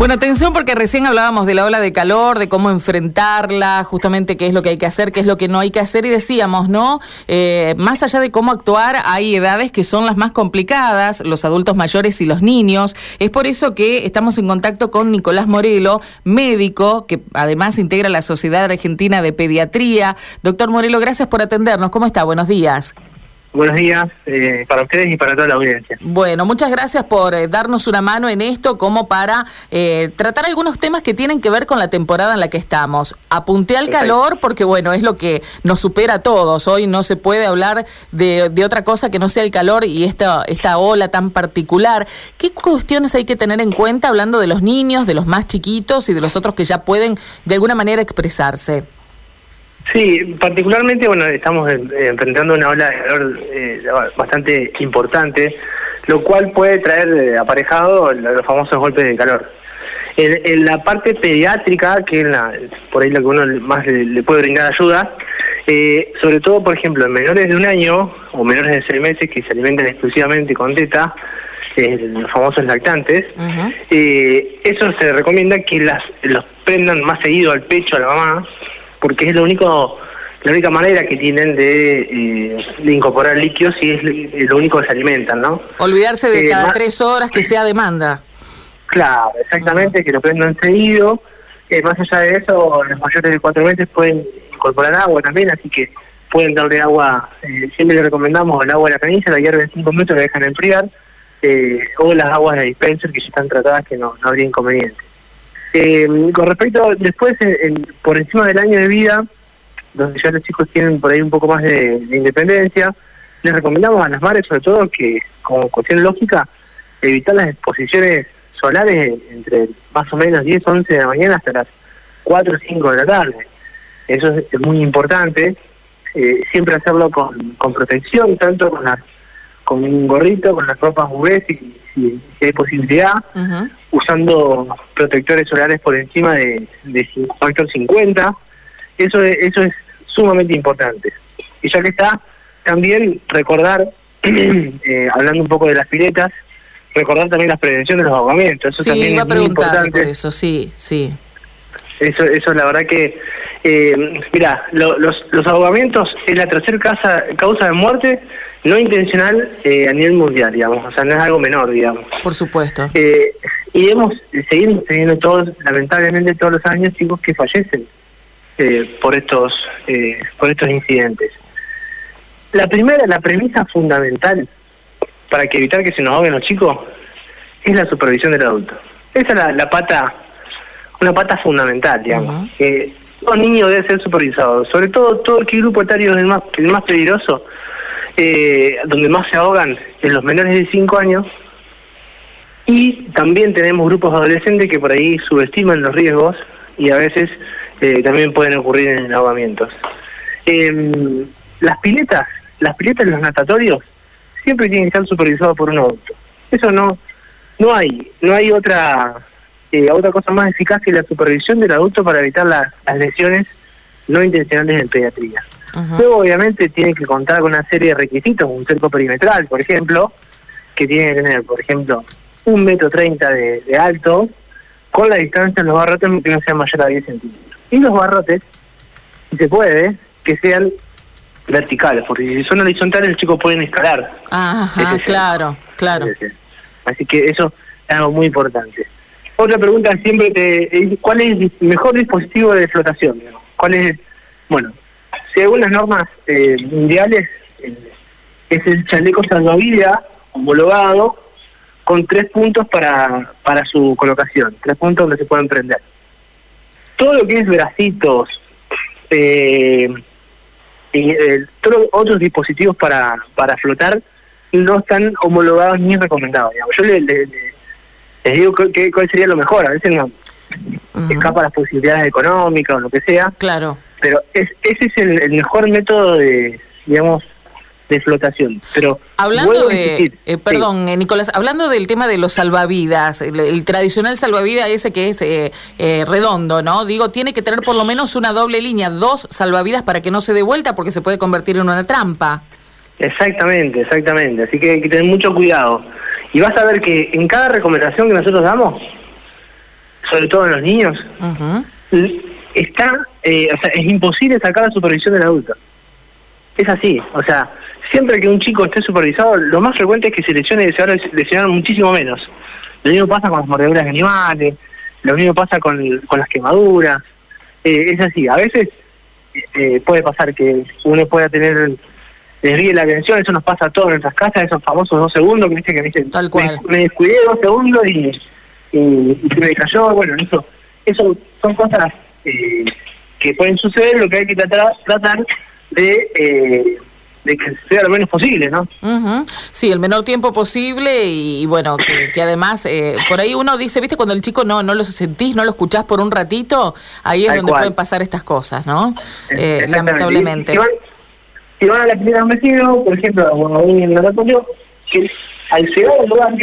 Bueno, atención porque recién hablábamos de la ola de calor, de cómo enfrentarla, justamente qué es lo que hay que hacer, qué es lo que no hay que hacer y decíamos, ¿no? Más allá de cómo actuar, hay edades que son las más complicadas, los adultos mayores y los niños. Es por eso que estamos en contacto con Nicolás Morelo, médico, que además integra la Sociedad Argentina de Pediatría. Doctor Morelo, gracias por atendernos. ¿Cómo está? Buenos días. Buenos días para ustedes y para toda la audiencia. Bueno, muchas gracias por darnos una mano en esto como para tratar algunos temas que tienen que ver con la temporada en la que estamos. Apunté al calor porque, bueno, es lo que nos supera a todos. Hoy no se puede hablar de otra cosa que no sea el calor y esta ola tan particular. ¿Qué cuestiones hay que tener en cuenta hablando de los niños, de los más chiquitos y de los otros que ya pueden de alguna manera expresarse? Sí, particularmente, bueno, estamos enfrentando una ola de calor bastante importante, lo cual puede traer aparejado los famosos golpes de calor. En la parte pediátrica, que es por ahí lo que uno más le puede brindar ayuda, sobre todo, por ejemplo, en menores de 1 año o menores de 6 meses que se alimentan exclusivamente con teta, los famosos lactantes, eso se recomienda que los prendan más seguido al pecho a la mamá, porque es la única manera que tienen de incorporar líquidos y es lo único que se alimentan, ¿no? Olvidarse de cada 3 horas que sea demanda. Claro, exactamente, que lo prendan seguido. Más allá de eso, los mayores de 4 meses pueden incorporar agua también, así que pueden darle agua. Siempre le recomendamos el agua de la canilla, la hierven 5 minutos, la dejan enfriar, o las aguas de dispenser que ya están tratadas, que no habría inconveniente. Con respecto, después, por encima del año de vida, donde ya los chicos tienen por ahí un poco más de independencia, les recomendamos a las madres, sobre todo, que, como cuestión lógica, evitar las exposiciones solares entre más o menos 10, 11 de la mañana hasta las 4 o 5 de la tarde. Eso es muy importante. Siempre hacerlo con protección, tanto con un gorrito, con las ropas UV, si hay posibilidad, usando protectores solares por encima de factor 50. Eso es sumamente importante. Y ya que está, también recordar, hablando un poco de las piletas, recordar también las prevenciones de los ahogamientos. Eso también iba a preguntar importante. por eso, sí. Eso la verdad que, mira, los ahogamientos es la tercera causa de muerte no intencional a nivel mundial, digamos, o sea, no es algo menor, digamos. Por supuesto. Y seguimos teniendo lamentablemente todos los años, chicos que fallecen por estos incidentes. La premisa fundamental para evitar que se nos ahoguen los chicos es la supervisión del adulto. Esa es una pata fundamental, digamos. Todo niño debe ser supervisado, sobre todo el grupo etario es el más peligroso, donde más se ahogan en los menores de 5 años, y también tenemos grupos adolescentes que por ahí subestiman los riesgos y a veces también pueden ocurrir en ahogamientos. Las piletas en los natatorios siempre tienen que estar supervisados por un adulto. Eso no hay otra cosa más eficaz que la supervisión del adulto para evitar las lesiones no intencionales en pediatría. Luego, obviamente, tiene que contar con una serie de requisitos, un cerco perimetral, por ejemplo, que tiene que tener, por ejemplo, 1,30 m de alto, con la distancia en los barrotes que no sean mayor a 10 centímetros. Y los barrotes, si se puede, que sean verticales, porque si son horizontales los chicos pueden escalar. Claro. Así que eso es algo muy importante. Otra pregunta siempre ¿cuál es el mejor dispositivo de flotación? ¿Cuál es? Bueno, según las normas mundiales, es el chaleco salvavidas homologado con 3 puntos para su colocación, 3 puntos donde se pueden prender. Todo lo que es bracitos, todos los otros dispositivos para flotar no están homologados ni recomendados. Digamos. Yo les digo cuál sería lo mejor. A veces no escapa las posibilidades económicas o lo que sea. Claro. Pero ese es el mejor método de flotación. Pero hablando Nicolás, hablando del tema de los salvavidas, el tradicional salvavidas ese que es redondo, ¿no? Digo, tiene que tener por lo menos una doble línea, 2 salvavidas para que no se dé vuelta porque se puede convertir en una trampa. Exactamente. Así que hay que tener mucho cuidado. Y vas a ver que en cada recomendación que nosotros damos, sobre todo en los niños, está, o sea, es imposible sacar la supervisión del adulto. Es así, o sea, siempre que un chico esté supervisado, lo más frecuente es que se lesione y se va a lesionar muchísimo menos. Lo mismo pasa con las mordeduras de animales, lo mismo pasa con las quemaduras. Es así, a veces puede pasar que uno pueda tener desvíe la atención, eso nos pasa a todos en nuestras casas, esos famosos 2 segundos que me dicen, tal cual. Me descuidé 2 segundos y se me cayó. Bueno, eso son cosas que pueden suceder, lo que hay que tratar de que sea lo menos posible, ¿no? Sí, el menor tiempo posible y bueno, que además, por ahí uno dice, viste, cuando el chico no lo sentís, no lo escuchás por un ratito, ahí es donde pueden pasar estas cosas, ¿no? Lamentablemente. Si van a la clínica de un vecino, por ejemplo, o en el laboratorio, que al llegar al lugar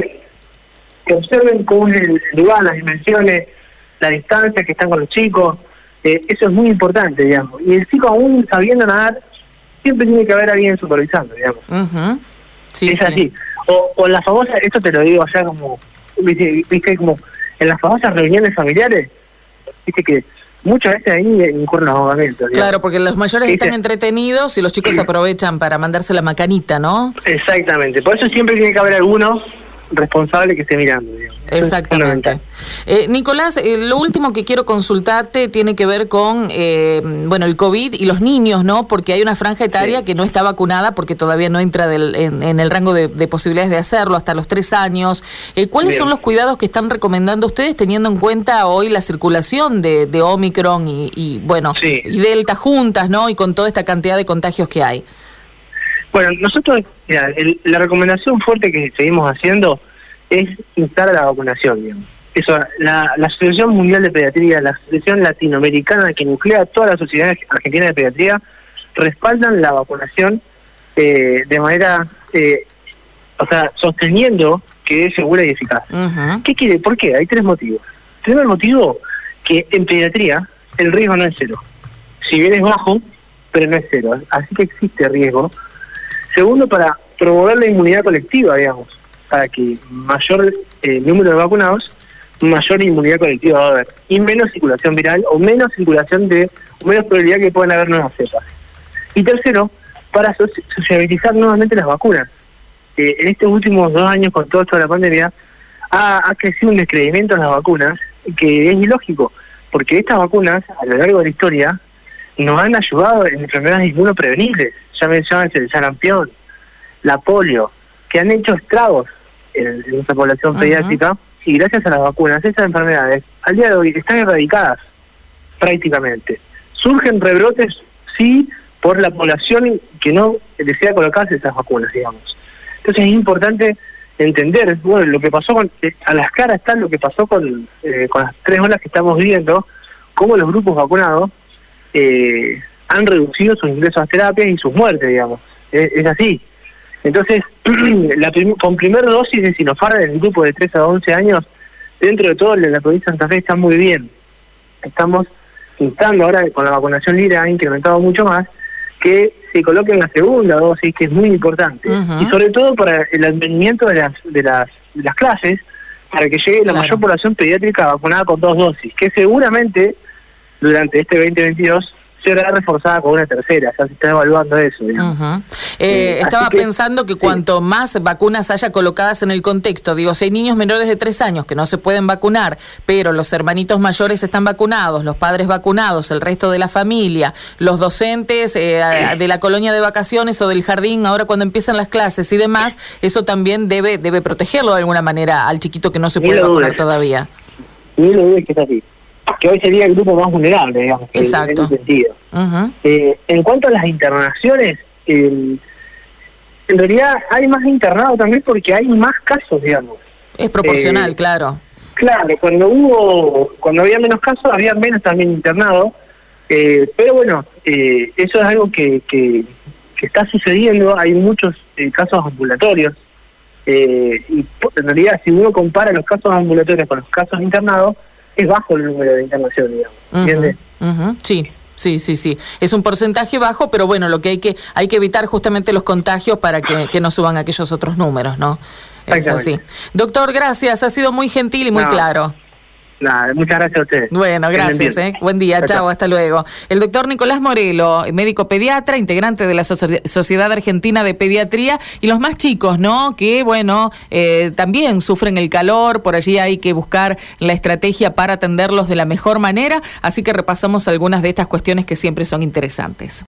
que observen cómo es el lugar, las dimensiones, la distancia que están con los chicos, eso es muy importante, digamos. Y el chico, aún sabiendo nadar, siempre tiene que haber alguien supervisando, digamos. Sí, es así. O la famosa, esto te lo digo allá como, viste, como en las famosas reuniones familiares, viste que muchas veces ahí incurren los ahogamientos. Claro, porque los mayores están entretenidos y los chicos aprovechan para mandarse la macanita, ¿no? Exactamente, por eso siempre tiene que haber alguno responsable que esté mirando, digamos. Exactamente. Nicolás, lo último que quiero consultarte tiene que ver con el COVID y los niños, ¿no? Porque hay una franja etaria que no está vacunada porque todavía no entra en el rango de posibilidades de hacerlo hasta los 3 años. ¿Cuáles son los cuidados que están recomendando ustedes teniendo en cuenta hoy la circulación de Omicron y Delta juntas, ¿no? Y con toda esta cantidad de contagios que hay. Bueno, nosotros, la recomendación fuerte que seguimos haciendo es instar a la vacunación, digamos. Eso, la Asociación Mundial de Pediatría, la Asociación Latinoamericana que nuclea toda la Sociedad Argentina de Pediatría, respaldan la vacunación de manera, sosteniendo que es segura y eficaz. ¿Qué quiere? ¿Por qué? Hay 3 motivos. Primer motivo, que en pediatría el riesgo no es 0. Si bien es bajo, pero no es 0. Así que existe riesgo. Segundo, para promover la inmunidad colectiva, digamos, para que mayor número de vacunados, mayor inmunidad colectiva va a haber, y menos circulación viral o menos probabilidad que puedan haber nuevas cepas. Y tercero, para sociabilizar nuevamente las vacunas. En estos últimos 2 años, con todo esto de la pandemia, ha crecido un descreimiento en las vacunas, que es ilógico, porque estas vacunas, a lo largo de la historia, nos han ayudado en enfermedades inmunoprevenibles. Ya mencionas el sarampión, la polio, que han hecho estragos en nuestra población pediátrica, y gracias a las vacunas, esas enfermedades al día de hoy están erradicadas prácticamente. Surgen rebrotes, sí, por la población que no desea colocarse esas vacunas, digamos. Entonces es importante entender, bueno, lo que pasó a las caras está lo que pasó con las 3 olas que estamos viendo, cómo los grupos vacunados han reducido sus ingresos a terapias y sus muertes, digamos. Es así. Entonces, con primer dosis de Sinopharm en el grupo de 3 a 11 años, dentro de todo, la provincia de Santa Fe está muy bien. Estamos instando ahora, con la vacunación libre ha incrementado mucho más, que se coloquen la segunda dosis, que es muy importante. Y sobre todo para el advenimiento de las clases, para que llegue la mayor población pediátrica vacunada con 2 dosis, que seguramente durante este 2022 será reforzada con una tercera. Ya se está evaluando eso, digamos. Estaba pensando que cuanto más vacunas haya colocadas en el contexto, digo, si hay niños menores de 3 años que no se pueden vacunar, pero los hermanitos mayores están vacunados, los padres vacunados, el resto de la familia, los docentes de la colonia de vacaciones o del jardín, ahora cuando empiezan las clases y demás, eso también debe protegerlo de alguna manera al chiquito que no se puede vacunar todavía. Ni lo dudes que es así. Que hoy sería el grupo más vulnerable, digamos. Exacto. En ese sentido. En cuanto a las internaciones, en realidad hay más internados también porque hay más casos, digamos. Es proporcional, claro. Claro, cuando había menos casos, había menos también internados. Pero bueno, eso es algo que está sucediendo. Hay muchos casos ambulatorios. Y en realidad, si uno compara los casos ambulatorios con los casos internados, es bajo el número de internación, digamos. ¿Entiendes? Sí. Es un porcentaje bajo, pero bueno, lo que hay que evitar justamente los contagios para que no suban aquellos otros números, ¿no? Es así. Doctor, gracias. Ha sido muy gentil y muy claro. Nada, muchas gracias a ustedes. Bueno, gracias. Buen día, chao, hasta luego. El doctor Nicolás Morelo, médico pediatra, integrante de la Sociedad Argentina de Pediatría, y los más chicos, ¿no? Que, bueno, también sufren el calor, por allí hay que buscar la estrategia para atenderlos de la mejor manera, así que repasamos algunas de estas cuestiones que siempre son interesantes.